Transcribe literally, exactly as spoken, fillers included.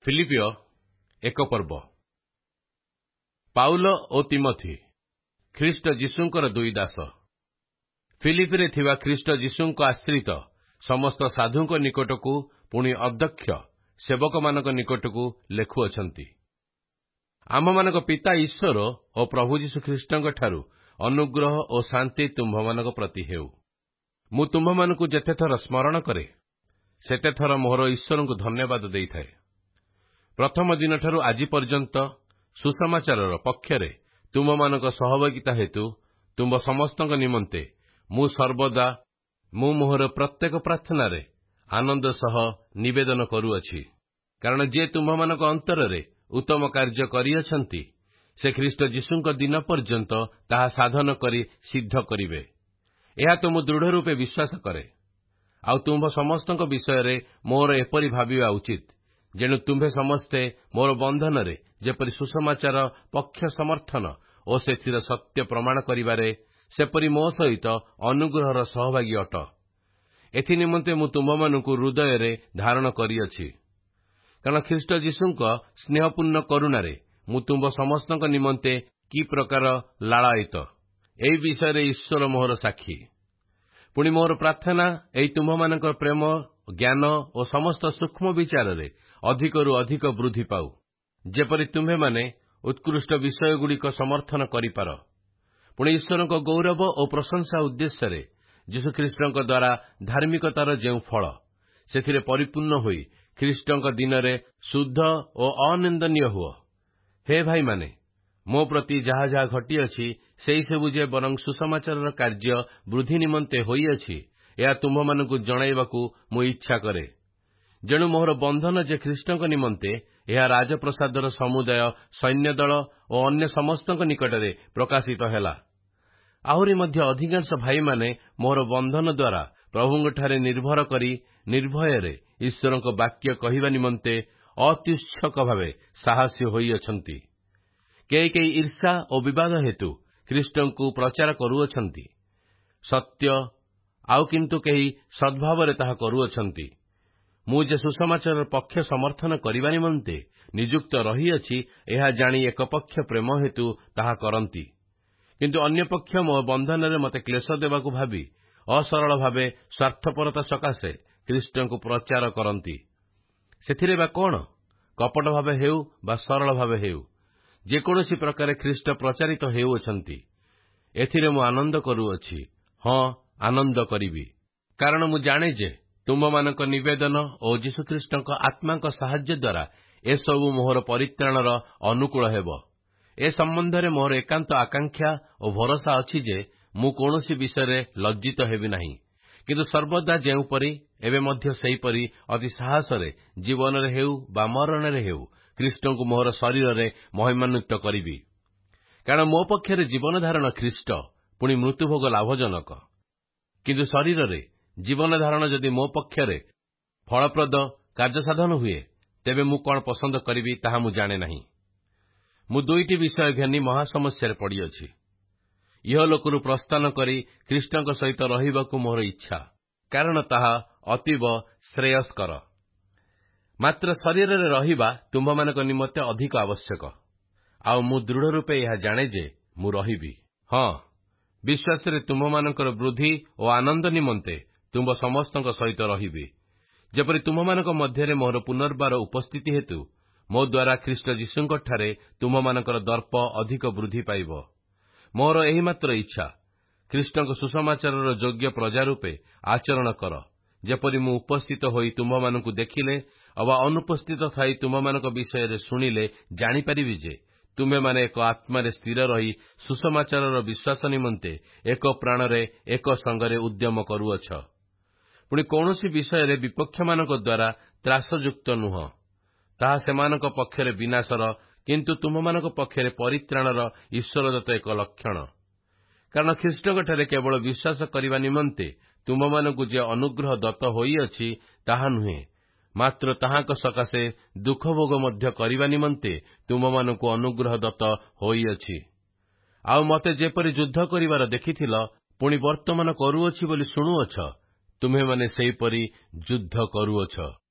ଫିଲିପିଓ ଏକ ପର୍ବ। ପାଉଲ ଓ ତିମୋଥି ଖ୍ରୀଷ୍ଟ ଯୀଶୁଙ୍କର ଦୁଇ ଦାସ, ଫିଲିପିରେ ଥିବା ଖ୍ରୀଷ୍ଟ ଯୀଶୁଙ୍କ ଆଶ୍ରିତ ସମସ୍ତ ସାଧୁଙ୍କ ନିକଟକୁ ପୁଣି ଅଧ୍ୟକ୍ଷ ସେବକମାନଙ୍କ ନିକଟକୁ ଲେଖୁଅଛନ୍ତି। ଆମ୍ଭମାନଙ୍କ ପିତା ଈଶ୍ୱର ଓ ପ୍ରଭୁ ଯୀଶୁ ଖ୍ରୀଷ୍ଟଙ୍କଠାରୁ ଅନୁଗ୍ରହ ଓ ଶାନ୍ତି ତୁମ୍ଭମାନଙ୍କ ପ୍ରତି ହେଉ। ମୁଁ ତୁମ୍ଭମାନଙ୍କୁ ଯେତେଥର ସ୍ମରଣ କରେ, ସେତେଥର ମୋହର ଈଶ୍ୱରଙ୍କୁ ଧନ୍ୟବାଦ ଦେଇଥାଏ। ପ୍ରଥମ ଦିନଠାରୁ ଆଜି ପର୍ଯ୍ୟନ୍ତ ସୁସମାଚାରର ପକ୍ଷରେ ତୁମ୍ଭମାନଙ୍କ ସହଭାଗିତା ହେତୁ ତୁମ୍ଭ ସମସ୍ତଙ୍କ ନିମନ୍ତେ ମୁଁ ସର୍ବଦା ମୁଁ ମୋହର ପ୍ରତ୍ୟେକ ପ୍ରାର୍ଥନାରେ ଆନନ୍ଦ ସହ ନିବେଦନ କରୁଅଛି। କାରଣ ଯିଏ ତୁମ୍ଭମାନଙ୍କ ଅନ୍ତରରେ ଉତ୍ତମ କାର୍ଯ୍ୟ କରିଅଛନ୍ତି, ସେ ଖ୍ରୀଷ୍ଟ ଯୀଶୁଙ୍କ ଦିନ ପର୍ଯ୍ୟନ୍ତ ତାହା ସାଧନ କରି ସିଦ୍ଧ କରିବେ। ଏହା ତ ମୁଁ ଦୃଢ଼ ରୂପେ ବିଶ୍ୱାସ କରେ। ଆଉ ତୁମ୍ଭ ସମସ୍ତଙ୍କ ବିଷୟରେ ମୋର ଏପରି ଭାବିବା ଉଚିତ, ଯେଣୁ ତୁମ୍ଭେ ସମସ୍ତେ ମୋର ବନ୍ଧନରେ ଯେପରି ସୁସମାଚାର ପକ୍ଷ ସମର୍ଥନ ଓ ସେଥିର ସତ୍ୟ ପ୍ରମାଣ କରିବାରେ ସେପରି ମୋ ସହିତ ଅନୁଗ୍ରହର ସହଭାଗୀ ଅଟ। ଏଥିନିମନ୍ତେ ମୁଁ ତୁମ୍ଭମାନଙ୍କୁ ହୃଦୟରେ ଧାରଣ କରିଅଛି। କାରଣ ଖ୍ରୀଷ୍ଟ ଯୀଶୁଙ୍କ ସ୍ନେହପୂର୍ଣ୍ଣ କରୁଣାରେ ମୁଁ ତୁମ୍ଭ ସମସ୍ତଙ୍କ ନିମନ୍ତେ କି ପ୍ରକାର ଲାଳାୟିତ, ଏହି ବିଷୟରେ ଈଶ୍ୱର ମୋହର ସାକ୍ଷୀ। ପୁଣି ମୋର ପ୍ରାର୍ଥନା ଏହି ତୁମ୍ଭମାନଙ୍କର ପ୍ରେମ, ଜ୍ଞାନ ଓ ସମସ୍ତ ସୂକ୍ଷ୍ମ ବିଚାରରେ ଅଧିକରୁ ଅଧିକ ବୃଦ୍ଧି ପାଉ, ଯେପରି ତୁମ୍ଭେମାନେ ଉତ୍କୃଷ୍ଟ ବିଷୟଗୁଡ଼ିକ ସମର୍ଥନ କରିପାର। ପୁଣି ଈଶ୍ୱରଙ୍କ ଗୌରବ ଓ ପ୍ରଶଂସା ଉଦ୍ଦେଶ୍ୟରେ ଯୀଶୁଖ୍ରୀଷ୍ଟଙ୍କ ଦ୍ୱାରା ଧାର୍ମିକତାର ଯେଉଁ ଫଳ, ସେଥିରେ ପରିପୂର୍ଣ୍ଣ ହୋଇ ଖ୍ରୀଷ୍ଟଙ୍କ ଦିନରେ ଶୁଦ୍ଧ ଓ ଅନିନ୍ଦନୀୟ ହୁଅ। ହେ ଭାଇମାନେ, ମୋ ପ୍ରତି ଯାହା ଯାହା ଘଟିଅଛି, ସେହିସବୁ ଯେ ବରଂ ସୁସମାଚାରର କାର୍ଯ୍ୟ ବୃଦ୍ଧି ନିମନ୍ତେ ହୋଇଅଛି, ଏହା ତୁମ୍ଭମାନଙ୍କୁ ଜଣାଇବାକୁ ମୁଁ ଇଚ୍ଛା କରେ। ଯେଣୁ ମୋହର ବନ୍ଧନ ଯେ ଖ୍ରୀଷ୍ଟଙ୍କ ନିମନ୍ତେ, ଏହା ରାଜପ୍ରସାଦର ସମୁଦାୟ ସୈନ୍ୟଦଳ ଓ ଅନ୍ୟ ସମସ୍ତଙ୍କ ନିକଟରେ ପ୍ରକାଶିତ ହେଲା। ଆହୁରି ମଧ୍ୟ ଅଧିକାଂଶ ଭାଇମାନେ ମୋହର ବନ୍ଧନ ଦ୍ୱାରା ପ୍ରଭୁଙ୍କଠାରେ ନିର୍ଭର କରି ନିର୍ଭୟରେ ଈଶ୍ୱରଙ୍କ ବାକ୍ୟ କହିବା ନିମନ୍ତେ ଅତ୍ୟୁତ୍ସୁକ ଭାବେ ସାହସୀ ହୋଇଅଛନ୍ତି। କେହି କେହି ଈର୍ଷା ଓ ବିବାଦ ହେତୁ ଖ୍ରୀଷ୍ଟଙ୍କୁ ପ୍ରଚାର କରୁଅଛନ୍ତି ସତ୍ୟ, ଆଉ କିନ୍ତୁ କେହି ସଦ୍ଭାବରେ ତାହା କରୁଅଛନ୍ତି। ମୁଁ ଯେ ସୁସମାଚାରର ପକ୍ଷ ସମର୍ଥନ କରିବା ନିମନ୍ତେ ନିଯୁକ୍ତ ରହିଅଛି, ଏହା ଜାଣି ଏକ ପକ୍ଷ ପ୍ରେମ ହେତୁ ତାହା କରନ୍ତି, କିନ୍ତୁ ଅନ୍ୟପକ୍ଷ ମୋ ବନ୍ଧନରେ ମୋତେ କ୍ଲେଶ ଦେବାକୁ ଭାବି ଅସରଳ ଭାବେ ସ୍ୱାର୍ଥପରତା ସକାଶେ ଖ୍ରୀଷ୍ଟଙ୍କୁ ପ୍ରଚାର କରନ୍ତି। ସେଥିରେ ବା କ'ଣ? କପଟ ଭାବେ ହେଉ ବା ସରଳ ଭାବେ ହେଉ, ଯେକୌଣସି ପ୍ରକାରେ ଖ୍ରୀଷ୍ଟ ପ୍ରଚାରିତ ହେଉଅଛନ୍ତି, ଏଥିରେ ମୁଁ ଆନନ୍ଦ କରୁଅଛି। ହଁ, ଆନନ୍ଦ କରିବି। କାରଣ ମୁଁ ଜାଣେ ଯେ ତୁମ୍ଭମାନଙ୍କ ନିବେଦନ ଓ ଯୀଶୁଖ୍ରୀଷ୍ଟଙ୍କ ଆତ୍ମାଙ୍କ ସାହାଯ୍ୟ ଦ୍ୱାରା ଏସବୁ ମୋହର ପରିତ୍ରାଣର ଅନୁକୂଳ ହେବ। ଏ ସମ୍ବନ୍ଧରେ ମୋହର ଏକାନ୍ତ ଆକାଂକ୍ଷା ଓ ଭରସା ଅଛି ଯେ ମୁଁ କୌଣସି ବିଷୟରେ ଲଜ୍ଜିତ ହେବି ନାହିଁ, କିନ୍ତୁ ସର୍ବଦା ଯେଉଁପରି ଏବେ ମଧ୍ୟ ସେହିପରି ଅତି ସାହସରେ ଜୀବନରେ ହେଉ ବା ମରଣରେ ହେଉ ଖ୍ରୀଷ୍ଟଙ୍କୁ ମୋହର ଶରୀରରେ ମହିମାନ୍ୱିତ କରିବି। କାରଣ ମୋ ପକ୍ଷରେ ଜୀବନ ଧାରଣ ଖ୍ରୀଷ୍ଟ, ପୁଣି ମୃତ୍ୟୁଭୋଗ ଲାଭଜନକ। କିନ୍ତୁ ଶରୀରରେ ଜୀବନ ଧାରଣ ଯଦି ମୋ ପକ୍ଷରେ ଫଳପ୍ରଦ କାର୍ଯ୍ୟସାଧନ ହୁଏ, ତେବେ ମୁଁ କ'ଣ ପସନ୍ଦ କରିବି ତାହା ମୁଁ ଜାଣେ ନାହିଁ। ମୁଁ ଦୁଇଟି ବିଷୟ ଘେନି ମହାସମସ୍ୟାରେ ପଡ଼ିଅଛି। ଇହଲୋକରୁ ପ୍ରସ୍ଥାନ କରି ଖ୍ରୀଷ୍ଟଙ୍କ ସହିତ ରହିବାକୁ ମୋର ଇଚ୍ଛା, କାରଣ ତାହା ଅତୀବ ଶ୍ରେୟସ୍କର। ମାତ୍ର ଶରୀରରେ ରହିବା ତୁମ୍ଭମାନଙ୍କ ନିମନ୍ତେ ଅଧିକ ଆବଶ୍ୟକ। ଆଉ ମୁଁ ଦୃଢ଼ ରୂପେ ଏହା ଜାଣେ ଯେ ମୁଁ ରହିବି। ହଁ, ବିଶ୍ୱାସରେ ତୁମ୍ଭମାନଙ୍କର ବୃଦ୍ଧି ଓ ଆନନ୍ଦ ନିମନ୍ତେ ତୁମ୍ଭ ସମସ୍ତଙ୍କ ସହିତ ରହିବି, ଯେପରି ତୁମ୍ଭମାନଙ୍କ ମଧ୍ୟରେ ମୋର ପୁନର୍ବାର ଉପସ୍ଥିତି ହେତୁ ମୋ ଦ୍ୱାରା ଖ୍ରୀଷ୍ଟ ଯୀଶୁଙ୍କଠାରେ ତୁମ୍ଭମାନଙ୍କର ଦର୍ପ ଅଧିକ ବୃଦ୍ଧି ପାଇବ। ମୋର ଏହି ମାତ୍ର ଇଚ୍ଛା, ଖ୍ରୀଷ୍ଟଙ୍କ ସୁସମାଚାରର ଯୋଗ୍ୟ ପ୍ରଜା ରୂପେ ଆଚରଣ କର, ଯେପରି ମୁଁ ଉପସ୍ଥିତ ହୋଇ ତୁମ୍ଭମାନଙ୍କୁ ଦେଖିଲେ ଅବା ଅନୁପସ୍ଥିତ ଥାଇ ତୁମ୍ଭମାନଙ୍କ ବିଷୟରେ ଶୁଣିଲେ ଜାଣିପାରିବି ଯେ ତୁମ୍ଭେମାନେ ଏକ ଆତ୍ମାରେ ସ୍ଥିର ରହି ସୁସମାଚାରର ବିଶ୍ୱାସ ନିମନ୍ତେ ଏକ ପ୍ରାଣରେ ଏକ ସଙ୍ଗରେ ଉଦ୍ୟମ କରୁଅଛ। ପୁଣି କୌଣସି ବିଷୟରେ ବିପକ୍ଷମାନଙ୍କ ଦ୍ୱାରା ତ୍ରାସଯୁକ୍ତ ନୁହଁ, ତାହା ସେମାନଙ୍କ ପକ୍ଷରେ ବିନାଶର, କିନ୍ତୁ ତୁମ୍ଭମାନଙ୍କ ପକ୍ଷରେ ପରିତ୍ରାଣର ଈଶ୍ୱରଦତ୍ତ ଏକ ଲକ୍ଷଣ। କାରଣ ଖ୍ରୀଷ୍ଟଙ୍କଠାରେ କେବଳ ବିଶ୍ୱାସ କରିବା ନିମନ୍ତେ ତୁମ୍ଭମାନଙ୍କୁ ଯେ ଅନୁଗ୍ରହ ଦତ୍ତ ହୋଇଅଛି ତାହା ନୁହେଁ, ମାତ୍ର ତାହାଙ୍କ ସକାଶେ ଦୁଃଖ ଭୋଗ ମଧ୍ୟ କରିବା ନିମନ୍ତେ ତୁମ୍ଭମାନଙ୍କୁ ଅନୁଗ୍ରହ ଦତ୍ତ ହୋଇଅଛି। ଆଉ ମୋତେ ଯେପରି ଯୁଦ୍ଧ କରିବାର ଦେଖିଥିଲ, ପୁଣି ବର୍ତ୍ତମାନ କରୁଅଛି ବୋଲି ଶୁଣୁଅଛ, ତୁମ୍ଭେମାନେ ସେହିପରି ଯୁଦ୍ଧ କରୁଅଛ।